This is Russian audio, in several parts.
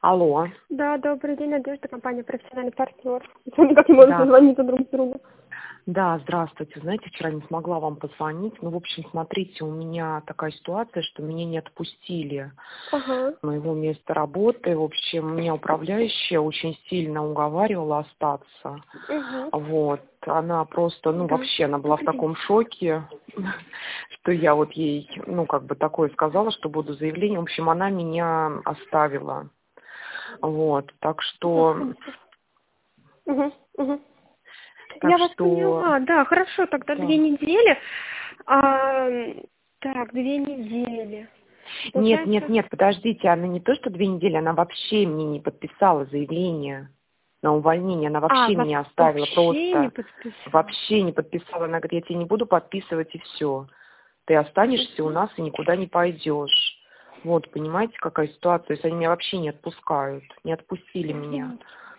Алло. Да, добрый день, Надежда, компания «Профессиональный партнер». Мы никак не можем Да. созвониться друг с другом. Да, здравствуйте. Знаете, вчера не смогла вам позвонить. Ну, в общем, смотрите, у меня такая ситуация, что меня не отпустили Ага. с моего места работы. В общем, меня управляющая очень сильно уговаривала остаться. Угу. Вот. Она просто, ну, Да. вообще, она была в Добрый день. таком шоке, что я вот ей, ну, как бы такое сказала, что буду заявление. В общем, она меня оставила. Вот. Угу. Угу. Так Я вас что, поняла. Да, хорошо, тогда 2 да. недели. А, так, 2 недели. Нет, нет, Получается, нет, подождите, она не то, что 2 недели, она вообще мне не подписала заявление на увольнение, она вообще меня оставила, вообще не просто подписала. вообще не подписала. Она говорит, я тебе не буду подписывать и все. Ты останешься у нас и никуда не пойдешь. Вот, понимаете, какая ситуация? То есть они меня вообще не отпускают, не отпустили меня.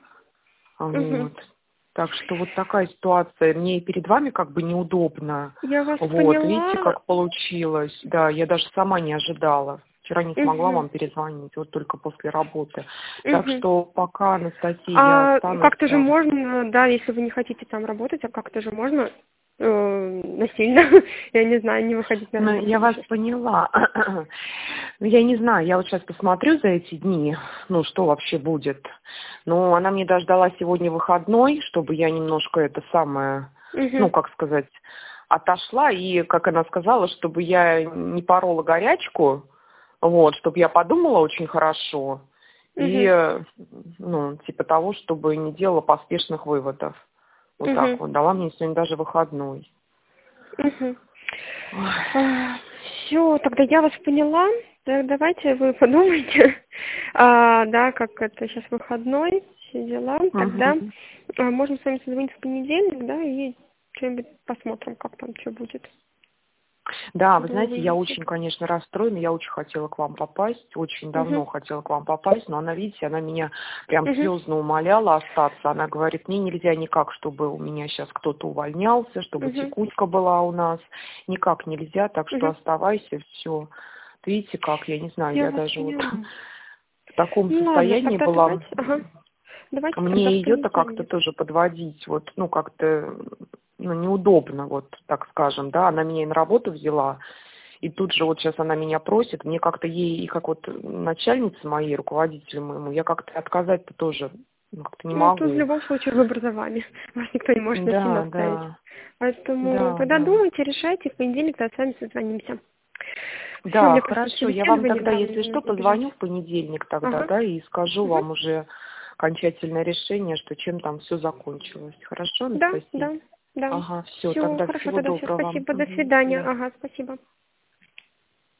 Угу. Вот. Так что вот такая ситуация. Мне и перед вами как бы неудобно. Я вас Вот, видите, поняла. как получилось. Да, я даже сама не ожидала. Вчера не смогла Угу. вам перезвонить, вот только после работы. Так Угу. что пока, Анастасия, я А останусь как-то же там. можно, да, если вы не хотите там работать, а как-то же можно насильно, я не знаю, не выходить на Ну, работу я или вас еще что-то. поняла. Ну, я не знаю, я вот сейчас посмотрю за эти дни, ну, что вообще будет. Но она мне даже дала сегодня выходной, чтобы я немножко это самое, ну, Угу. как сказать, отошла. И, как она сказала, чтобы я не порола горячку, вот, чтобы я подумала очень хорошо. Угу. И, ну, типа того, чтобы не делала поспешных выводов. Вот так Угу. вот. Дала мне сегодня даже выходной. Угу. Ой. Все, тогда я вас поняла. Давайте вы подумайте, да, как это сейчас выходной, все дела. Тогда Мгм. можем с вами созвониться в понедельник, да, и что-нибудь посмотрим, как там что будет. Да, вы До знаете, я вывеси. очень, конечно, расстроена, я очень хотела к вам попасть, очень Угу. давно хотела к вам попасть, но она, видите, она меня прям Угу. слезно умоляла остаться. Она говорит, мне нельзя никак, чтобы у меня сейчас кто-то увольнялся, чтобы Угу. текучка была у нас, никак нельзя, так что Угу. оставайся, все. Видите, как, я не знаю, Я я вас даже вот поняла. в таком Ну ладно, состоянии тогда была. давайте, ага. Давайте тогда Мне в ее-то как-то понедельник. тоже подводить, вот, ну, как-то, ну, неудобно, вот, так скажем, да, она меня и на работу взяла, и тут же вот сейчас она меня просит, мне как-то ей, и как вот начальнице моей, руководителю моему, я как-то отказать-то тоже, ну, как-то не Ну, тут в могу. любом случае выбор за вами. Вас никто не может насильно Да, оставить. да, Поэтому да, тогда да. думайте, решайте, в понедельник тогда с вами созвонимся. Все, Да, мне просто хорошо, я вам собеседование, тогда, да, мне если что, нужно бежать. позвоню в понедельник тогда, Ага. да, и скажу Угу. вам уже окончательное решение, что чем там все закончилось. Хорошо, Да, Анастасия? да, да. Ага, все, Все, тогда хорошо, всего тогда все, доброго вам. спасибо, до Мгм. свидания. Да. Ага, спасибо.